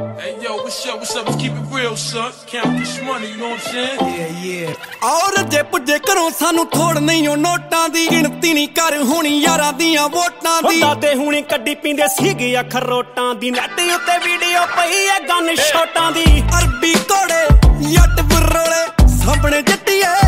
Hey yo, what's up? Let's keep it real, son. Count this money, you know what I'm saying? Yeah. ਔਰ ਜੇ ਪੁੱਜੇ ਘਰੋਂ ਸਾਨੂੰ ਥੋੜ ਨਹੀਂ ਓ ਨੋਟਾਂ ਦੀ ਗਿਣਤੀ ਨਹੀਂ ਕਰ ਹੋਣੀ ਯਾਰਾਂ ਦੀਆਂ ਵੋਟਾਂ ਦੀ ਦਾਦੇ ਹੁਣੀ ਕੱਢੀ ਪੀਂਦੇ ਸੀਗੇ ਅਖਰੋਟਾਂ ਦੀ ਨੈਟ ਉੱਤੇ ਵੀਡੀਓ ਪਈ ਐ ਗਨ ਸ਼ੋਟਾਂ ਦੀ ਅਰਬੀ ਘੋੜੇ ਜੱਟ ਬਰੋਲੇ ਸਾਹਮਣੇ ਜੱਟੀਏ